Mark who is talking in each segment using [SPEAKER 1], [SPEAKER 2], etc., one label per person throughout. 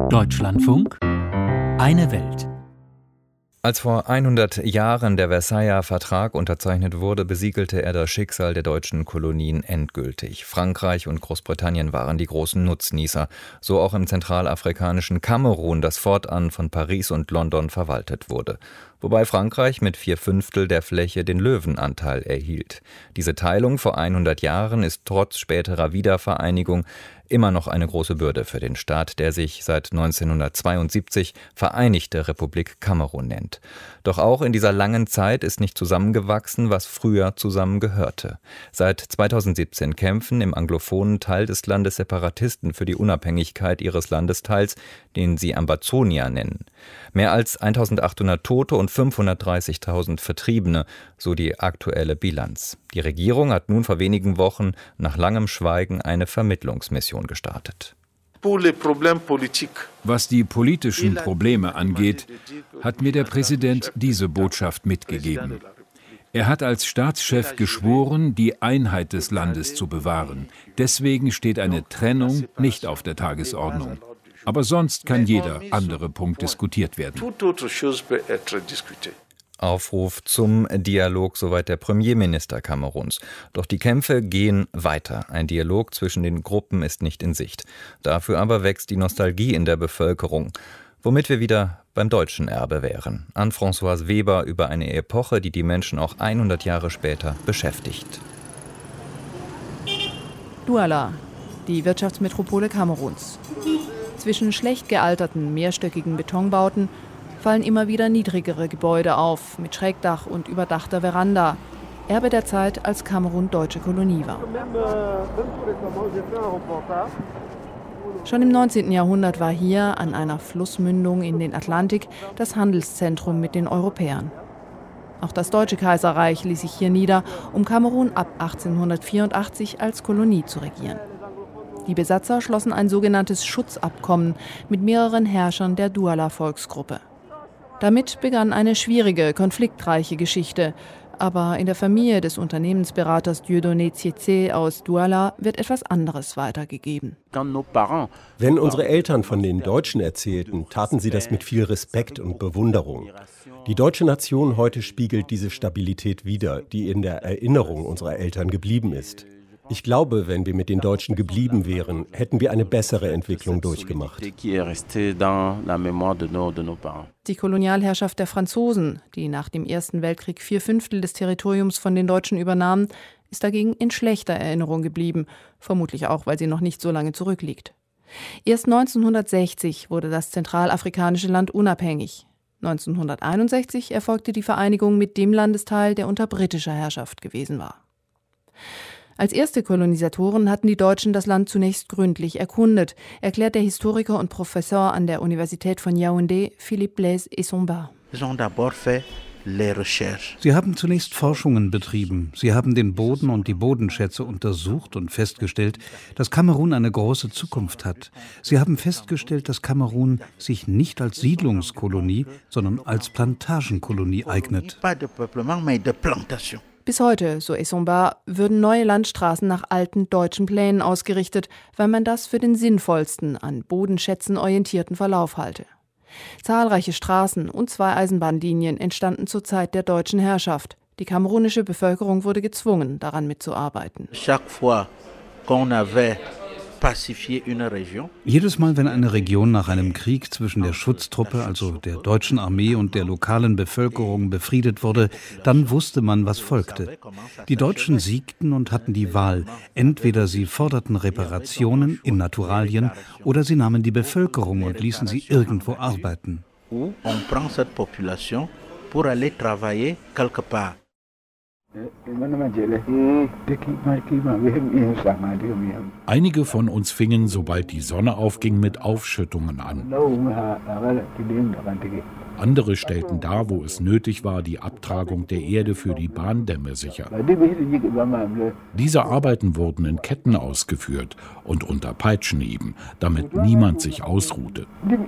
[SPEAKER 1] Deutschlandfunk, eine Welt.
[SPEAKER 2] Als vor 100 Jahren der Versailler Vertrag unterzeichnet wurde, besiegelte er das Schicksal der deutschen Kolonien endgültig. Frankreich und Großbritannien waren die großen Nutznießer, so auch im zentralafrikanischen Kamerun, das fortan von Paris und London verwaltet wurde. Wobei Frankreich mit 4/5 der Fläche den Löwenanteil erhielt. Diese Teilung vor 100 Jahren ist trotz späterer Wiedervereinigung immer noch eine große Bürde für den Staat, der sich seit 1972 Vereinigte Republik Kamerun nennt. Doch auch in dieser langen Zeit ist nicht zusammengewachsen, was früher zusammengehörte. Seit 2017 kämpfen im anglophonen Teil des Landes Separatisten für die Unabhängigkeit ihres Landesteils, den sie Ambazonia nennen. Mehr als 1800 Tote und 530.000 Vertriebene, so die aktuelle Bilanz. Die Regierung hat nun vor wenigen Wochen nach langem Schweigen eine Vermittlungsmission gestartet.
[SPEAKER 3] Was die politischen Probleme angeht, hat mir der Präsident diese Botschaft mitgegeben. Er hat als Staatschef geschworen, die Einheit des Landes zu bewahren. Deswegen steht eine Trennung nicht auf der Tagesordnung. Aber sonst kann jeder andere Punkt diskutiert werden.
[SPEAKER 2] Aufruf zum Dialog, soweit der Premierminister Kameruns. Doch die Kämpfe gehen weiter. Ein Dialog zwischen den Gruppen ist nicht in Sicht. Dafür aber wächst die Nostalgie in der Bevölkerung. Womit wir wieder beim deutschen Erbe wären. Anne-Françoise Weber über eine Epoche, die die Menschen auch 100 Jahre später beschäftigt.
[SPEAKER 4] Douala, die Wirtschaftsmetropole Kameruns. Zwischen schlecht gealterten, mehrstöckigen Betonbauten fallen immer wieder niedrigere Gebäude auf, mit Schrägdach und überdachter Veranda. Erbe der Zeit, als Kamerun deutsche Kolonie war. Schon im 19. Jahrhundert war hier, an einer Flussmündung in den Atlantik, das Handelszentrum mit den Europäern. Auch das Deutsche Kaiserreich ließ sich hier nieder, um Kamerun ab 1884 als Kolonie zu regieren. Die Besatzer schlossen ein sogenanntes Schutzabkommen mit mehreren Herrschern der Douala-Volksgruppe. Damit begann eine schwierige, konfliktreiche Geschichte. Aber in der Familie des Unternehmensberaters Dieudonné Tsietse aus Douala wird etwas anderes weitergegeben.
[SPEAKER 5] Wenn unsere Eltern von den Deutschen erzählten, taten sie das mit viel Respekt und Bewunderung. Die deutsche Nation heute spiegelt diese Stabilität wider, die in der Erinnerung unserer Eltern geblieben ist. Ich glaube, wenn wir mit den Deutschen geblieben wären, hätten wir eine bessere Entwicklung durchgemacht.
[SPEAKER 4] Die Kolonialherrschaft der Franzosen, die nach dem Ersten Weltkrieg 4/5 des Territoriums von den Deutschen übernahmen, ist dagegen in schlechter Erinnerung geblieben, vermutlich auch, weil sie noch nicht so lange zurückliegt. Erst 1960 wurde das zentralafrikanische Land unabhängig. 1961 erfolgte die Vereinigung mit dem Landesteil, der unter britischer Herrschaft gewesen war. Als erste Kolonisatoren hatten die Deutschen das Land zunächst gründlich erkundet, erklärt der Historiker und Professor an der Universität von Yaoundé, Philippe Blaise Essomba.
[SPEAKER 6] Sie haben zunächst Forschungen betrieben. Sie haben den Boden und die Bodenschätze untersucht und festgestellt, dass Kamerun eine große Zukunft hat. Sie haben festgestellt, dass Kamerun sich nicht als Siedlungskolonie, sondern als Plantagenkolonie eignet.
[SPEAKER 4] Bis heute, so Essomba, würden neue Landstraßen nach alten deutschen Plänen ausgerichtet, weil man das für den sinnvollsten, an Bodenschätzen orientierten Verlauf halte. Zahlreiche Straßen und 2 Eisenbahnlinien entstanden zur Zeit der deutschen Herrschaft. Die kamerunische Bevölkerung wurde gezwungen, daran mitzuarbeiten.
[SPEAKER 6] Jedes Mal, wenn eine Region nach einem Krieg zwischen der Schutztruppe, also der deutschen Armee und der lokalen Bevölkerung befriedet wurde, dann wusste man, was folgte. Die Deutschen siegten und hatten die Wahl. Entweder sie forderten Reparationen in Naturalien oder sie nahmen die Bevölkerung und ließen sie irgendwo arbeiten.
[SPEAKER 7] Einige von uns fingen, sobald die Sonne aufging, mit Aufschüttungen an. Andere stellten dar, wo es nötig war, die Abtragung der Erde für die Bahndämme sicher. Diese Arbeiten wurden in Ketten ausgeführt und unter Peitschenhieben, damit niemand sich ausruhte.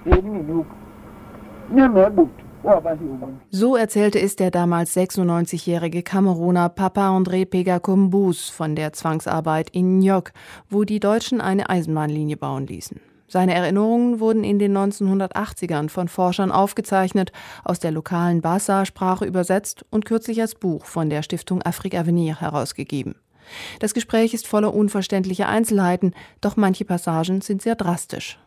[SPEAKER 4] So erzählte es der damals 96-jährige Kameruner Papa André Pega-Kombus von der Zwangsarbeit in Nyok, wo die Deutschen eine Eisenbahnlinie bauen ließen. Seine Erinnerungen wurden in den 1980ern von Forschern aufgezeichnet, aus der lokalen Bassa-Sprache übersetzt und kürzlich als Buch von der Stiftung Afrique Avenir herausgegeben. Das Gespräch ist voller unverständlicher Einzelheiten, doch manche Passagen sind sehr drastisch.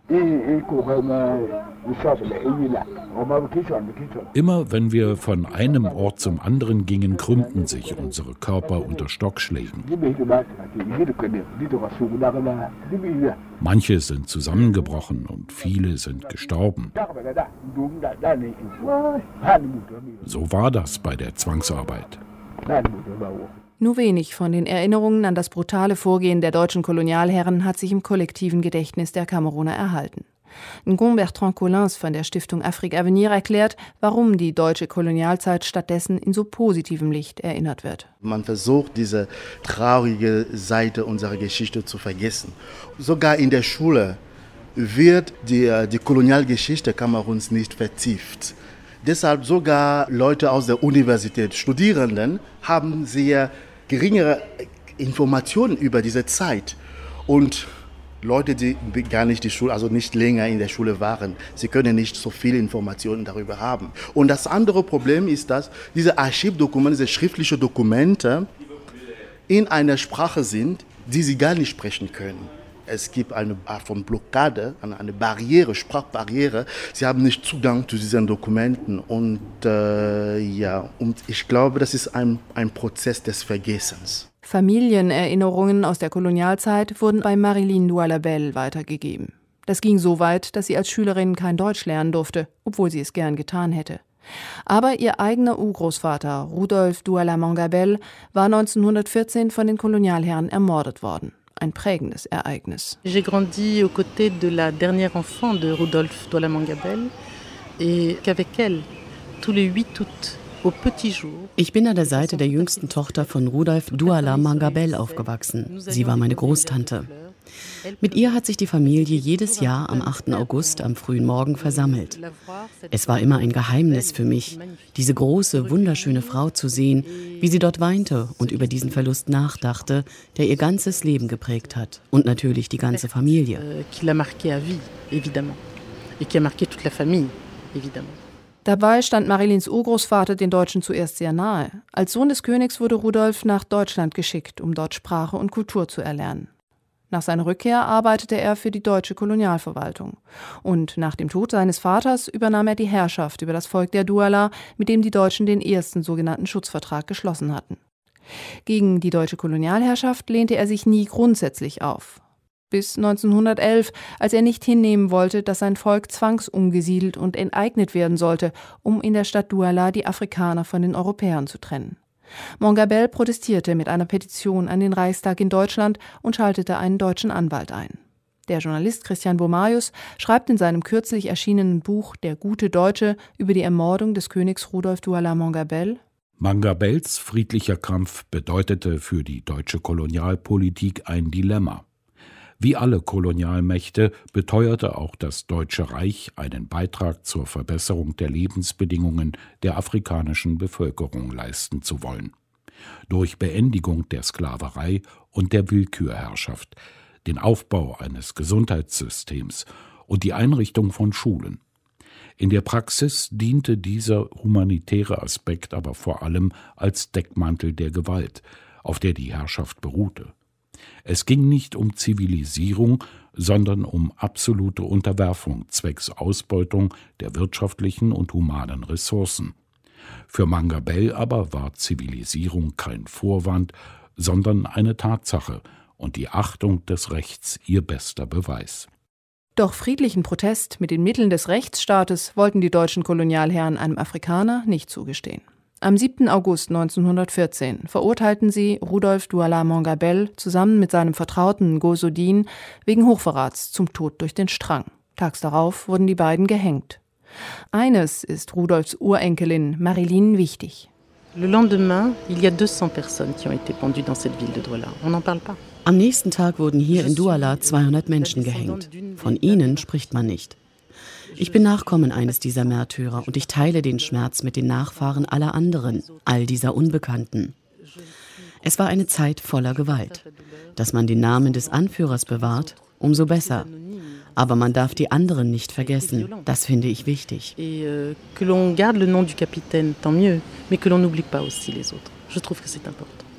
[SPEAKER 7] Immer wenn wir von einem Ort zum anderen gingen, krümmten sich unsere Körper unter Stockschlägen. Manche sind zusammengebrochen und viele sind gestorben. So war das bei der Zwangsarbeit.
[SPEAKER 4] Nur wenig von den Erinnerungen an das brutale Vorgehen der deutschen Kolonialherren hat sich im kollektiven Gedächtnis der Kameruner erhalten. Ngon Bertrand Collins von der Stiftung Afrique Avenir erklärt, warum die deutsche Kolonialzeit stattdessen in so positivem Licht erinnert wird.
[SPEAKER 8] Man versucht, diese traurige Seite unserer Geschichte zu vergessen. Sogar in der Schule wird die Kolonialgeschichte Kameruns nicht vertieft. Deshalb sogar Leute aus der Universität, Studierenden, haben sehr geringere Informationen über diese Zeit. Und Leute, die gar nicht die Schule, also nicht länger in der Schule waren, sie können nicht so viele Informationen darüber haben. Und das andere Problem ist, dass diese Archivdokumente, diese schriftlichen Dokumente in einer Sprache sind, die sie gar nicht sprechen können. Es gibt eine Art von Blockade, eine Barriere, Sprachbarriere. Sie haben nicht Zugang zu diesen Dokumenten. Und ich glaube, das ist ein Prozess des Vergessens.
[SPEAKER 4] Familienerinnerungen aus der Kolonialzeit wurden bei Marilyn Douala-Bel weitergegeben. Das ging so weit, dass sie als Schülerin kein Deutsch lernen durfte, obwohl sie es gern getan hätte. Aber ihr eigener Urgroßvater, Rudolf Douala-Mangabel, war 1914 von den Kolonialherren ermordet worden. Ein prägendes Ereignis.
[SPEAKER 9] J'ai grandi aux côtés de la dernière enfant de Rudolf Douala-Mangabel et qu'avec elle, tous les 8 août, au petit jour.
[SPEAKER 10] Ich bin an der Seite der jüngsten Tochter von Rudolf Douala-Mangabel aufgewachsen. Sie war meine Großtante. Mit ihr hat sich die Familie jedes Jahr am 8. August am frühen Morgen versammelt. Es war immer ein Geheimnis für mich, diese große, wunderschöne Frau zu sehen, wie sie dort weinte und über diesen Verlust nachdachte, der ihr ganzes Leben geprägt hat und natürlich die ganze Familie.
[SPEAKER 4] Dabei stand Marilyns Urgroßvater den Deutschen zuerst sehr nahe. Als Sohn des Königs wurde Rudolf nach Deutschland geschickt, um dort Sprache und Kultur zu erlernen. Nach seiner Rückkehr arbeitete er für die deutsche Kolonialverwaltung. Und nach dem Tod seines Vaters übernahm er die Herrschaft über das Volk der Douala, mit dem die Deutschen den ersten sogenannten Schutzvertrag geschlossen hatten. Gegen die deutsche Kolonialherrschaft lehnte er sich nie grundsätzlich auf. Bis 1911, als er nicht hinnehmen wollte, dass sein Volk zwangsumgesiedelt und enteignet werden sollte, um in der Stadt Douala die Afrikaner von den Europäern zu trennen. Mangabel protestierte mit einer Petition an den Reichstag in Deutschland und schaltete einen deutschen Anwalt ein. Der Journalist Christian Bohmaius schreibt in seinem kürzlich erschienenen Buch »Der gute Deutsche« über die Ermordung des Königs Rudolf Douala-Mangabel:
[SPEAKER 7] Mangabels friedlicher Kampf bedeutete für die deutsche Kolonialpolitik ein Dilemma. Wie alle Kolonialmächte beteuerte auch das Deutsche Reich einen Beitrag zur Verbesserung der Lebensbedingungen der afrikanischen Bevölkerung leisten zu wollen. Durch Beendigung der Sklaverei und der Willkürherrschaft, den Aufbau eines Gesundheitssystems und die Einrichtung von Schulen. In der Praxis diente dieser humanitäre Aspekt aber vor allem als Deckmantel der Gewalt, auf der die Herrschaft beruhte. Es ging nicht um Zivilisierung, sondern um absolute Unterwerfung zwecks Ausbeutung der wirtschaftlichen und humanen Ressourcen. Für Mangabel aber war Zivilisierung kein Vorwand, sondern eine Tatsache und die Achtung des Rechts ihr bester Beweis.
[SPEAKER 4] Doch friedlichen Protest mit den Mitteln des Rechtsstaates wollten die deutschen Kolonialherren einem Afrikaner nicht zugestehen. Am 7. August 1914 verurteilten sie Rudolf Douala-Mangabel zusammen mit seinem Vertrauten Ngozo Dine wegen Hochverrats zum Tod durch den Strang. Tags darauf wurden die beiden gehängt. Eines ist Rudolfs Urenkelin Marilyn wichtig.
[SPEAKER 9] Le lendemain, il y a 200 personnes qui ont été pendues dans cette ville de Douala. On n'en parle pas.
[SPEAKER 10] Am nächsten Tag wurden hier in Douala 200 Menschen gehängt. Von ihnen spricht man nicht. Ich bin Nachkommen eines dieser Märtyrer und ich teile den Schmerz mit den Nachfahren aller anderen, all dieser Unbekannten. Es war eine Zeit voller Gewalt. Dass man den Namen des Anführers bewahrt, umso besser. Aber man darf die anderen nicht vergessen. Das finde ich wichtig.
[SPEAKER 9] Que l'on garde le nom du capitaine, tant mieux, mais que l'on n'oublie pas aussi les autres. Je trouve que c'est important.